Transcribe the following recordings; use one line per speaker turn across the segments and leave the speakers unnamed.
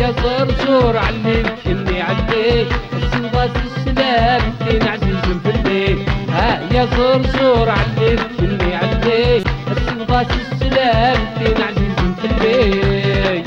يا زرزور علي كني عدي السوضة السلام كين عزيز في الليل. ها يا زرزور علي كني عدي السوضة السلام كين عزيز في الليل.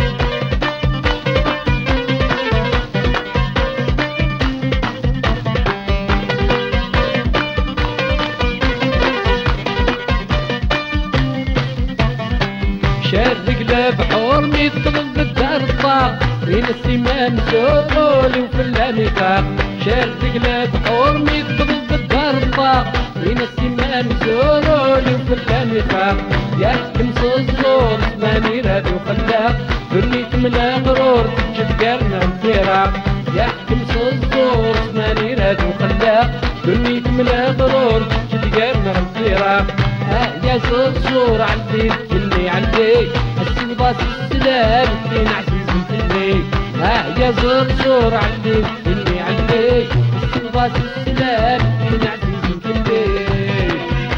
شاد قلب حرمي تغلب الدار الطاق بين السمان زولي وفي النفاق. شاد قلب حرمي تغلب الدار الطاق بين السمان زولي وفي النفاق. يحكم الزور زماني راد وخلاق دني تملا غرور تجد قرنا الفراق. يحكم الزور زماني راد وخلاق دني تملا غرور تجد قرنا الفراق. يا زرزور عندي جني عندي السوضة السلام كين عزيز في الليل. يا زرزور عندي جني عندي السوضة السلام كين عزيز في الليل.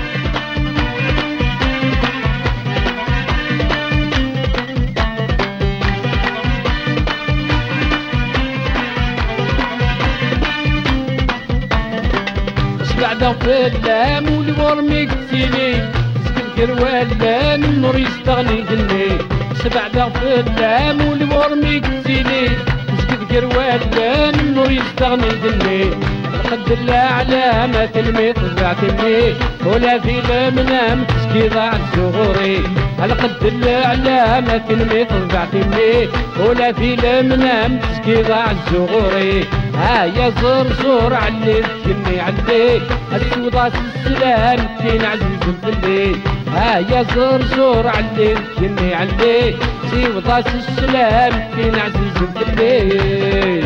بعد في اللام والورمي قتيلي الكروالان النور يستغني دني. سبع في اللام والورمي قتيلي الكروالان النور يستغني دني. قد الأعلام تلمي طلع تمي ولا في المنام تسكي ضاع الزغوري. على قد الأعلام تلمي طلع تمي ولا في المنام تسكي ضاع الزغوري. يا زرزور علي كني علي السوضة السلام كين عزيز في الليل. يا زرزور علي كني علي سوضة السلام كين عزيز في الليل.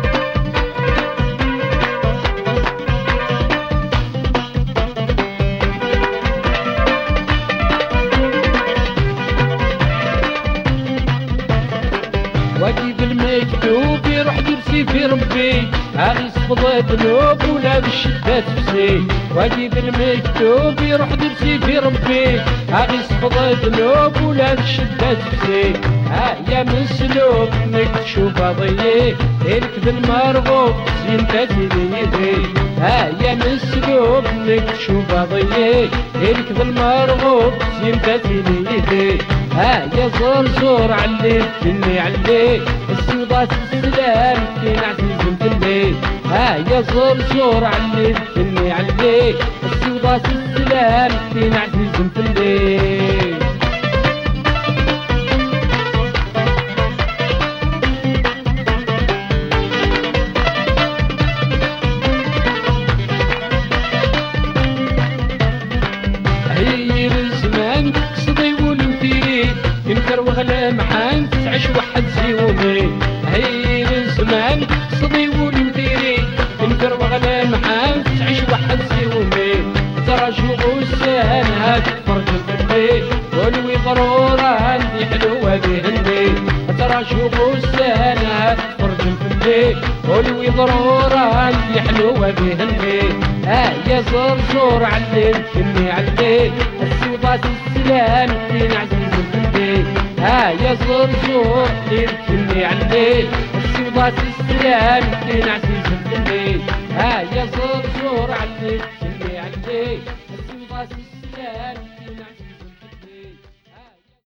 واجب المكتوب يروح درسي في ربي هاغي يصفض ذنوب ولا بالشدة تفسي. واجب المكتوب يروح درسي في ربي هاغي يصفض ذنوب ولا بالشدة تفسي. يا مسلوب انك تشوف ضيي الكذب المرغوب زين تدري. يا مسلوب انك تشوف ضيي الكذب المرغوب زين تدري. يا زرزور علي كني علي السوضة السلام كين عزيز في الليل. يا زرزور علي كني علي السوضة السلام كين عزيز في الليل. هير الزمان قصدي ولمتيري ينكر وغلا محان تعيش وحد زيومي. هير الزمان قصدي ولمتيري ينكر وغلا محان تعيش وحد زيومي. ترى شو غسان هاد فرج الفرقي ولوي ضرورة عندي حلوة بهني. ترى شو غسان هاد فرج الفرقي ولوي ضرورة عندي حلوة بهني. يا زرزور علي كني علي السوضة السلام كين عزيز في الليل. يا زرزور علي كني علي السوضة السلام كين عزيز في الليل. يا زرزور علي كني علي السوضة السلام كين عزيز